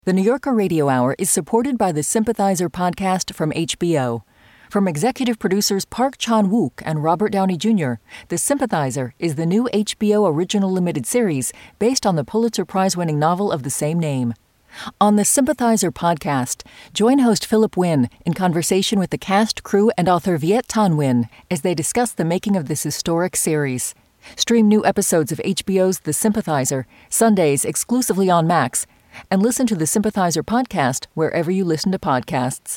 The New Yorker Radio Hour is supported by the Sympathizer podcast from HBO. From executive producers Park Chan-wook and Robert Downey Jr., The Sympathizer is the new HBO original limited series based on the Pulitzer Prize-winning novel of the same name. On the Sympathizer podcast, join host Philip Wynn in conversation with the cast, crew, and author Viet Thanh Nguyen as they discuss the making of this historic series. Stream new episodes of HBO's The Sympathizer, Sundays exclusively on Max, and listen to the Sympathizer podcast wherever you listen to podcasts.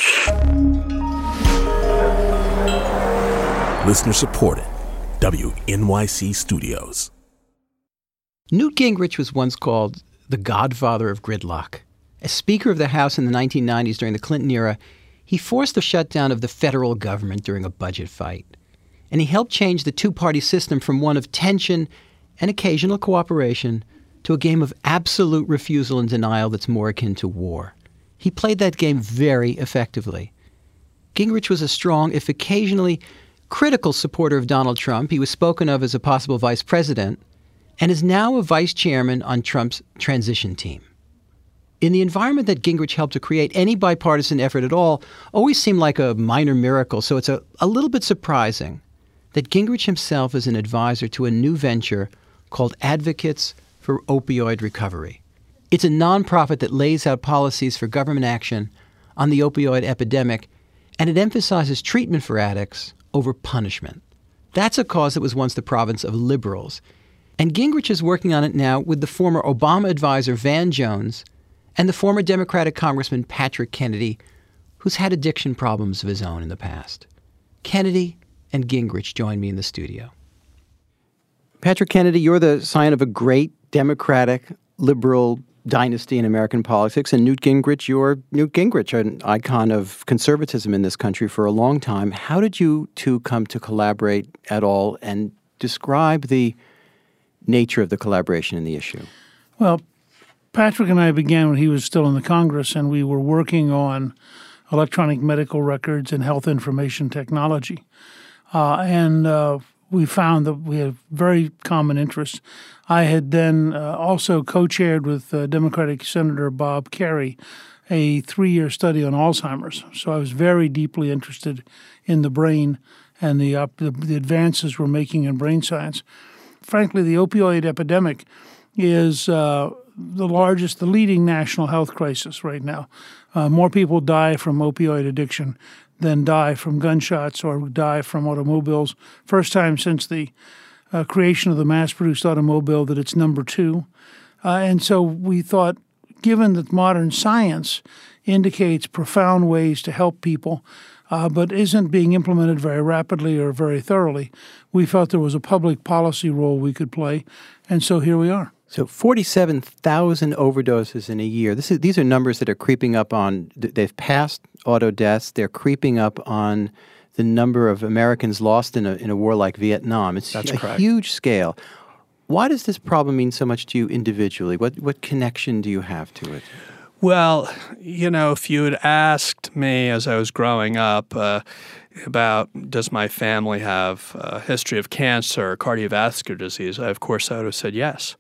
Listener supported. WNYC Studios. Newt Gingrich was once called the godfather of gridlock. As Speaker of the House in the 1990s during the Clinton era, he forced the shutdown of the federal government during a budget fight. And he helped change the two-party system from one of tension and occasional cooperation to a game of absolute refusal and denial that's more akin to war. He played that game very effectively. Gingrich was a strong, if occasionally critical supporter of Donald Trump. He was spoken of as a possible vice president and is now a vice chairman on Trump's transition team. In the environment that Gingrich helped to create, any bipartisan effort at all always seemed like a minor miracle, so it's a little bit surprising that Gingrich himself is an advisor to a new venture called Advocates for Opioid Recovery. It's a nonprofit that lays out policies for government action on the opioid epidemic, and it emphasizes treatment for addicts over punishment. That's a cause that was once the province of liberals. And Gingrich is working on it now with the former Obama advisor Van Jones and the former Democratic Congressman Patrick Kennedy, who's had addiction problems of his own in the past. Kennedy and Gingrich join me in the studio. Patrick Kennedy, you're the scion of a great Democratic liberal dynasty in American politics, and Newt Gingrich, you're Newt Gingrich, an icon of conservatism in this country for a long time. How did you two come to collaborate at all, and describe the nature of the collaboration in the issue? Well, Patrick and I began when he was still in the Congress, and we were working on electronic medical records and health information technology. We found that we had very common interests. I had then also co-chaired with Democratic Senator Bob Kerrey a 3-year study on Alzheimer's. So I was very deeply interested in the brain and the advances we're making in brain science. Frankly, the opioid epidemic is the leading national health crisis right now. More people die from opioid addiction than die from gunshots or die from automobiles. First time since the creation of the mass-produced automobile that it's number 2. And so we thought, given that modern science indicates profound ways to help people, but isn't being implemented very rapidly or very thoroughly, we felt there was a public policy role we could play, and so here we are. So 47,000 overdoses in a year. These are numbers that are creeping up on, they've passed auto deaths, they're creeping up on the number of Americans lost in a war like Vietnam. It's That's a correct. huge scale. Why does this problem mean so much to you individually? What connection do you have to it? Well, if you had asked me as I was growing up about does my family have a history of cancer or cardiovascular disease, of course I would have said yes.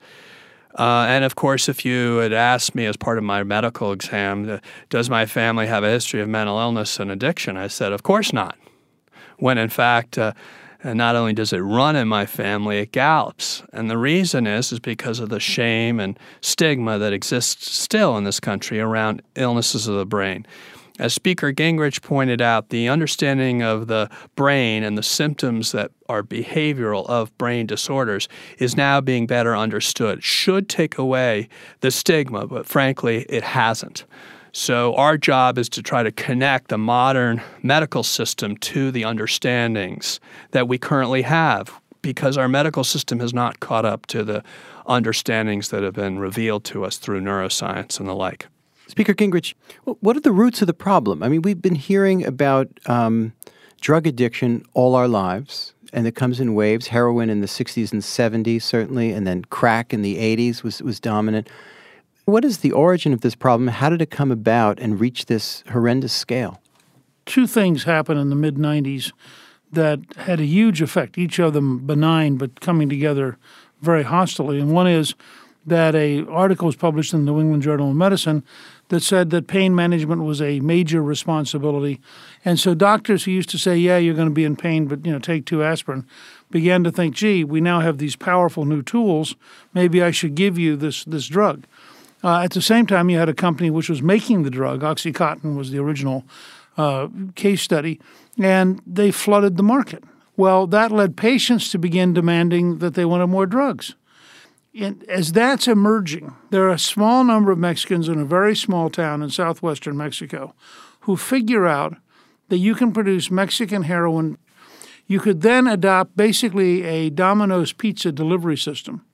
And of course, if you had asked me as part of my medical exam, does my family have a history of mental illness and addiction, I said, of course not. When in fact, not only does it run in my family, it gallops. And the reason is because of the shame and stigma that exists still in this country around illnesses of the brain. As Speaker Gingrich pointed out, the understanding of the brain and the symptoms that are behavioral of brain disorders is now being better understood. It should take away the stigma, but frankly, it hasn't. So our job is to try to connect the modern medical system to the understandings that we currently have, because our medical system has not caught up to the understandings that have been revealed to us through neuroscience and the like. Speaker Gingrich, what are the roots of the problem? I mean, we've been hearing about drug addiction all our lives, and it comes in waves. Heroin in the 60s and 70s, certainly, and then crack in the 80s was dominant. What is the origin of this problem? How did it come about and reach this horrendous scale? 2 things happened in the mid-'90s that had a huge effect, each of them benign but coming together very hostily. And one is that an article was published in the New England Journal of Medicine that said that pain management was a major responsibility. And so doctors who used to say, yeah, you're going to be in pain, but take 2 aspirin, began to think, gee, we now have these powerful new tools. Maybe I should give you this drug. At the same time, you had a company which was making the drug. OxyContin was the original case study, and they flooded the market. Well, that led patients to begin demanding that they wanted more drugs. And as that's emerging, there are a small number of Mexicans in a very small town in southwestern Mexico who figure out that you can produce Mexican heroin. You could then adopt basically a Domino's pizza delivery system.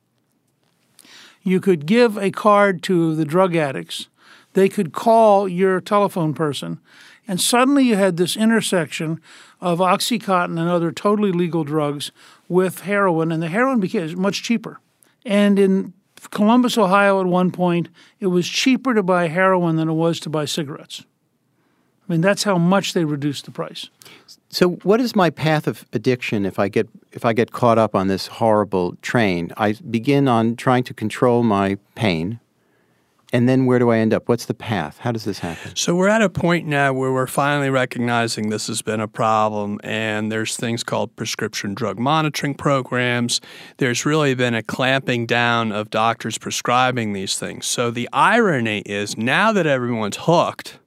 You could give a card to the drug addicts. They could call your telephone person. And suddenly you had this intersection of OxyContin and other totally legal drugs with heroin, and the heroin became much cheaper. And in Columbus, Ohio, at one point, it was cheaper to buy heroin than it was to buy cigarettes. I mean, that's how much they reduced the price. So what is my path of addiction if I get caught up on this horrible train? I begin on trying to control my pain, and then where do I end up? What's the path? How does this happen? So we're at a point now where we're finally recognizing this has been a problem, and there's things called prescription drug monitoring programs. There's really been a clamping down of doctors prescribing these things. So the irony is now that everyone's hooked,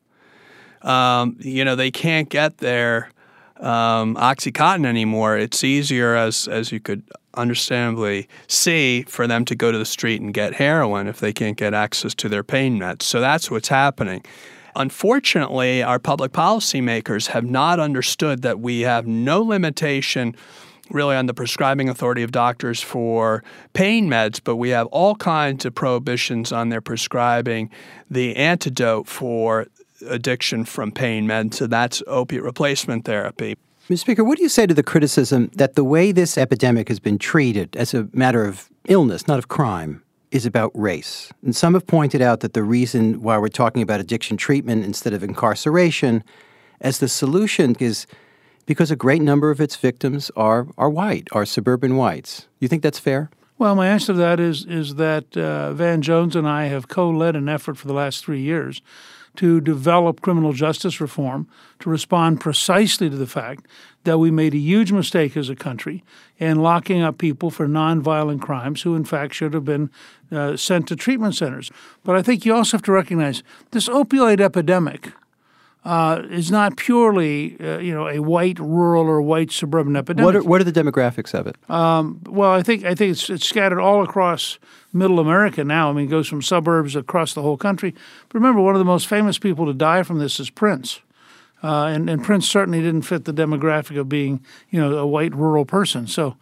they can't get their OxyContin anymore. It's easier, as you could understandably see, for them to go to the street and get heroin if they can't get access to their pain meds. So that's what's happening. Unfortunately, our public policy makers have not understood that we have no limitation really on the prescribing authority of doctors for pain meds, but we have all kinds of prohibitions on their prescribing the antidote for addiction from pain meds, so that's opiate replacement therapy. Mr. Speaker, what do you say to the criticism that the way this epidemic has been treated as a matter of illness, not of crime, is about race? And some have pointed out that the reason why we're talking about addiction treatment instead of incarceration as the solution is because a great number of its victims are white, are suburban whites. You think that's fair? Well, my answer to that is that Van Jones and I have co-led an effort for the last 3 years to develop criminal justice reform to respond precisely to the fact that we made a huge mistake as a country in locking up people for nonviolent crimes who, in fact, should have been sent to treatment centers. But I think you also have to recognize this opioid epidemic is not purely, a white rural or white suburban epidemic. What are the demographics of it? Well, I think it's scattered all across Middle America now. I mean, it goes from suburbs across the whole country. But remember, one of the most famous people to die from this is Prince. And Prince certainly didn't fit the demographic of being, a white rural person. So,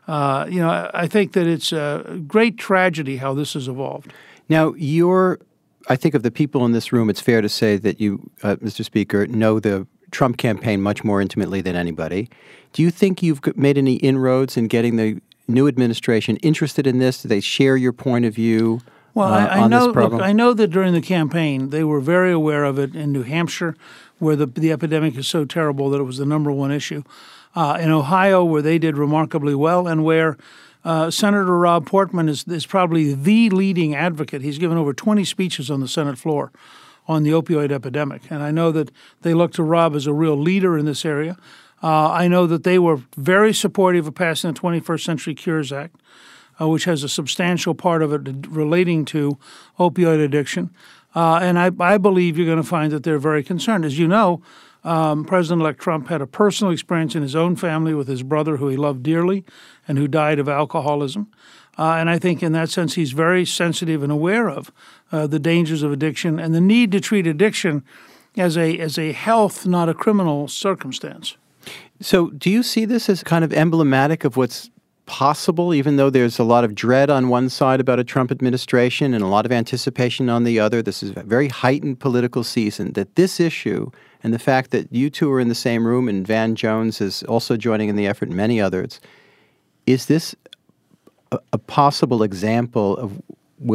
I think that it's a great tragedy how this has evolved. Now, I think of the people in this room, it's fair to say that you, Mr. Speaker, know the Trump campaign much more intimately than anybody. Do you think you've made any inroads in getting the new administration interested in this? Do they share your point of view on this problem? Look, I know that during the campaign, they were very aware of it in New Hampshire, where the epidemic is so terrible that it was the number one issue. In Ohio, where they did remarkably well, and where Senator Rob Portman is probably the leading advocate. He's given over 20 speeches on the Senate floor on the opioid epidemic. And I know that they look to Rob as a real leader in this area. I know that they were very supportive of passing the 21st Century Cures Act, which has a substantial part of it relating to opioid addiction. And I believe you're going to find that they're very concerned. As you know, President-elect Trump had a personal experience in his own family with his brother, who he loved dearly and who died of alcoholism. And I think in that sense he's very sensitive and aware of the dangers of addiction and the need to treat addiction as a health, not a criminal circumstance. So do you see this as kind of emblematic of what's possible, even though there's a lot of dread on one side about a Trump administration and a lot of anticipation on the other? This is a very heightened political season, that this issue and the fact that you two are in the same room and Van Jones is also joining in the effort and many others, is this a possible example of where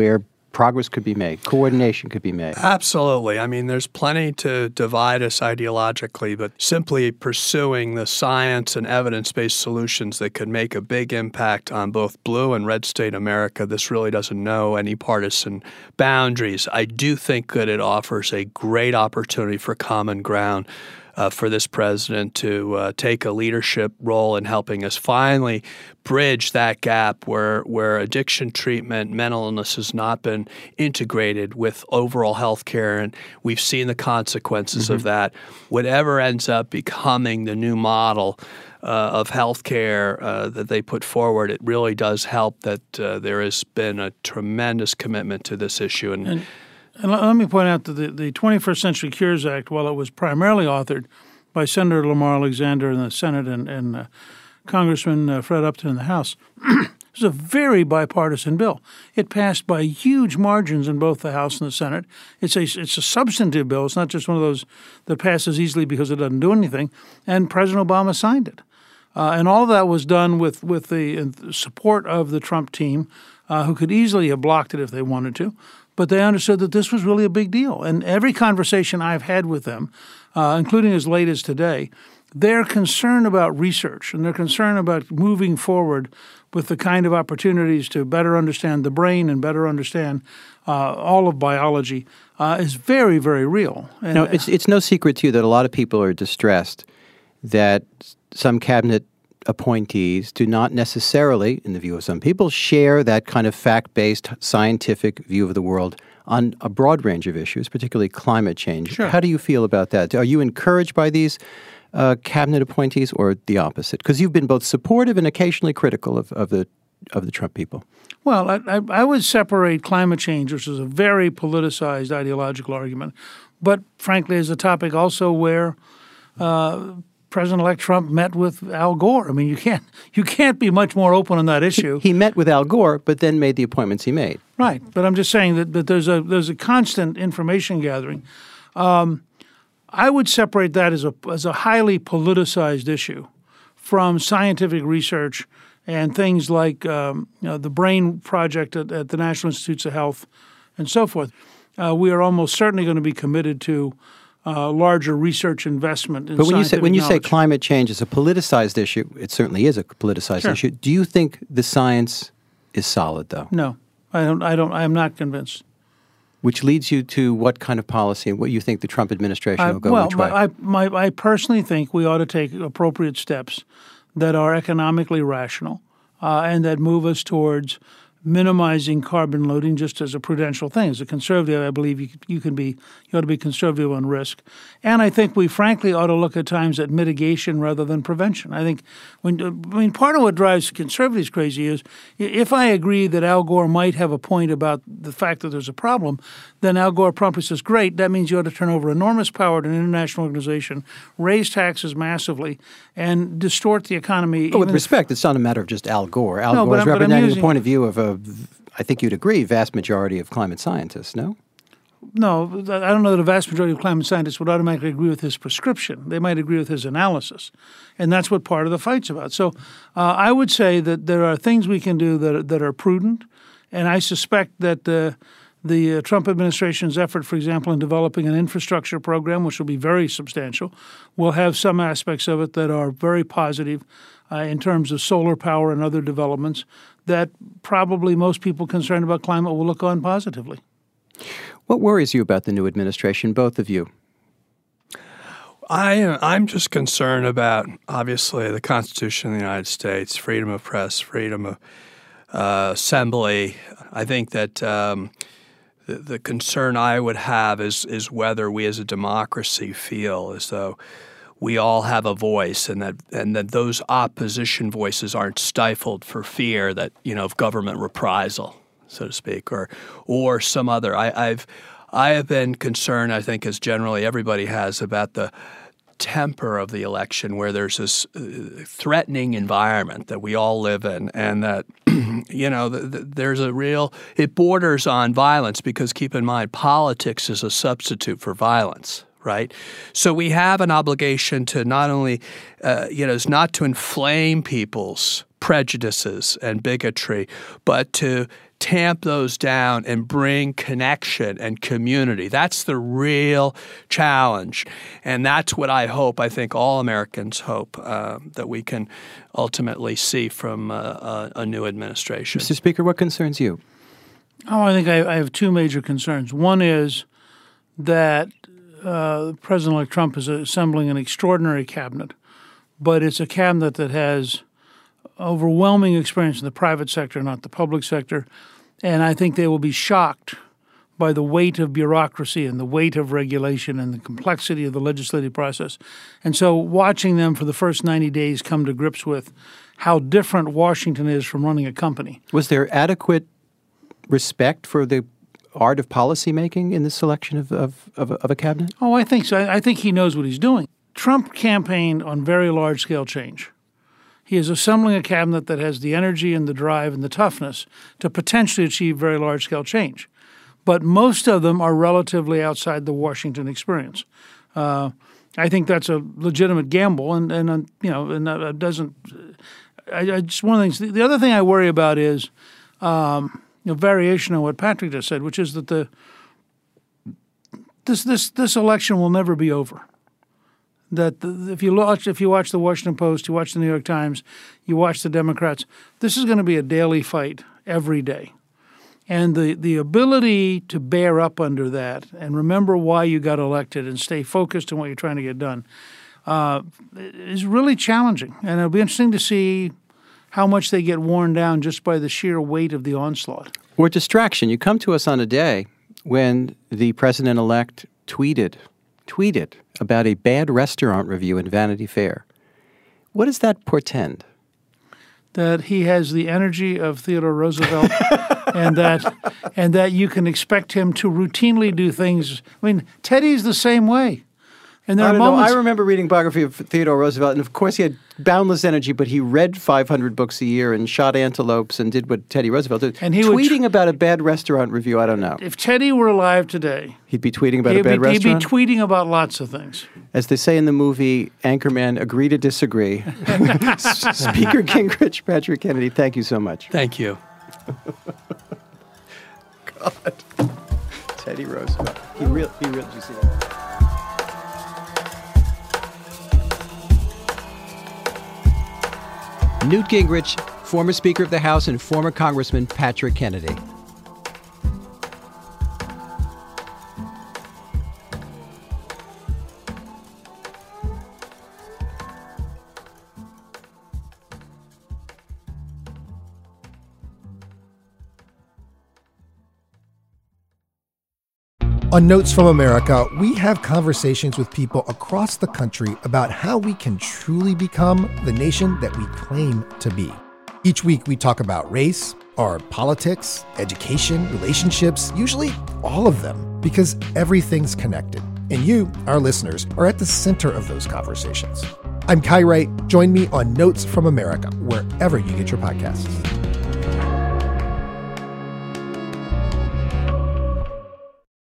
progress could be made, coordination could be made. Absolutely. I mean, there's plenty to divide us ideologically, but simply pursuing the science and evidence-based solutions that could make a big impact on both blue and red state America, this really doesn't know any partisan boundaries. I do think that it offers a great opportunity for common ground for this president to take a leadership role in helping us finally bridge that gap where addiction treatment, mental illness has not been integrated with overall health care, and we've seen the consequences of that. Whatever ends up becoming the new model of health care that they put forward, it really does help that there has been a tremendous commitment to this issue. And let me point out that the 21st Century Cures Act, while it was primarily authored by Senator Lamar Alexander in the Senate and Congressman Fred Upton in the House, is a very bipartisan bill. It passed by huge margins in both the House and the Senate. It's a substantive bill. It's not just one of those that passes easily because it doesn't do anything. And President Obama signed it. And all of that was done with the support of the Trump team, who could easily have blocked it if they wanted to. But they understood that this was really a big deal. And every conversation I've had with them, including as late as today, they're concerned about research and they're concerned about moving forward with the kind of opportunities to better understand the brain and better understand all of biology is very, very real. And now, it's no secret to you that a lot of people are distressed that some cabinet appointees do not necessarily, in the view of some people, share that kind of fact-based scientific view of the world on a broad range of issues, particularly climate change. Sure. How do you feel about that? Are you encouraged by these cabinet appointees or the opposite? Because you've been both supportive and occasionally critical of the Trump people. Well, I would separate climate change, which is a very politicized ideological argument, but frankly is a topic also where President-elect Trump met with Al Gore. I mean, you can't be much more open on that issue. He met with Al Gore, but then made the appointments he made. Right, but I'm just saying that there's a constant information gathering. I would separate that as a highly politicized issue from scientific research and things like the Brain Project at the National Institutes of Health and so forth. We are almost certainly going to be committed to larger research investment in scientific knowledge. When you say climate change is a politicized issue, it certainly is a politicized issue. Do you think the science is solid, though? No, I don't. I am not convinced. Which leads you to what kind of policy, what you think the Trump administration will go which way? I personally think we ought to take appropriate steps that are economically rational and that move us towards minimizing carbon loading just as a prudential thing. As a conservative, I believe you ought to be conservative on risk. And I think we frankly ought to look at times at mitigation rather than prevention. I think part of what drives conservatives crazy is if I agree that Al Gore might have a point about the fact that there's a problem, then Al Gore promptly says, great, that means you ought to turn over enormous power to an international organization, raise taxes massively, and distort the economy. But with respect, it's not a matter of just Al Gore. Al Gore is representing the point of view of I think you'd agree, vast majority of climate scientists, no? No, I don't know that a vast majority of climate scientists would automatically agree with his prescription. They might agree with his analysis, and that's what part of the fight's about. So I would say that there are things we can do that are prudent, and I suspect that the Trump administration's effort, for example, in developing an infrastructure program, which will be very substantial, will have some aspects of it that are very positive in terms of solar power and other developments that probably most people concerned about climate will look on positively. What worries you about the new administration, both of you? I'm just concerned about, obviously, the Constitution of the United States, freedom of press, freedom of assembly. I think that the concern I would have is whether we as a democracy feel as though we all have a voice, and that those opposition voices aren't stifled for fear that of government reprisal, so to speak, or some other. I have been concerned, I think, as generally everybody has, about the temper of the election, where there's this threatening environment that we all live in, and that there's it borders on violence, because keep in mind, politics is a substitute for violence. Right, so we have an obligation to not only, is not to inflame people's prejudices and bigotry, but to tamp those down and bring connection and community. That's the real challenge. And that's what I think all Americans hope that we can ultimately see from a new administration. Mr. Speaker, what concerns you? Oh, I think I have two major concerns. One is that President-elect Trump is assembling an extraordinary cabinet, but it's a cabinet that has overwhelming experience in the private sector, not the public sector. And I think they will be shocked by the weight of bureaucracy and the weight of regulation and the complexity of the legislative process. And so watching them for the first 90 days come to grips with how different Washington is from running a company. Was there adequate respect for the art of policymaking in the selection of a cabinet? Oh, I think so. I think he knows what he's doing. Trump campaigned on very large-scale change. He is assembling a cabinet that has the energy and the drive and the toughness to potentially achieve very large-scale change. But most of them are relatively outside the Washington experience. I think that's a legitimate gamble, and it doesn't. I just one of the things. The other thing I worry about is variation on what Patrick just said, which is that this election will never be over. That if you watch the Washington Post, you watch the New York Times, you watch the Democrats, this is going to be a daily fight every day. And the ability to bear up under that and remember why you got elected and stay focused on what you're trying to get done is really challenging. And it'll be interesting to see how much they get worn down just by the sheer weight of the onslaught. Or distraction. You come to us on a day when the president-elect tweeted about a bad restaurant review in Vanity Fair. What does that portend? That he has the energy of Theodore Roosevelt and that you can expect him to routinely do things. I mean, Teddy's the same way. And there are moments. I remember reading biography of Theodore Roosevelt, and of course he had boundless energy, but he read 500 books a year and shot antelopes and did what Teddy Roosevelt did. And he tweeting about a bad restaurant review, I don't know. If Teddy were alive today, he'd be tweeting about a bad restaurant? He'd be tweeting about lots of things. As they say in the movie, Anchorman, agree to disagree. Speaker Gingrich, Patrick Kennedy, thank you so much. Thank you. God. Teddy Roosevelt. He really, did you see that? Newt Gingrich, former Speaker of the House, and former Congressman Patrick Kennedy. On Notes from America, we have conversations with people across the country about how we can truly become the nation that we claim to be. Each week, we talk about race, our politics, education, relationships, usually all of them, because everything's connected. And you, our listeners, are at the center of those conversations. I'm Kai Wright. Join me on Notes from America, wherever you get your podcasts.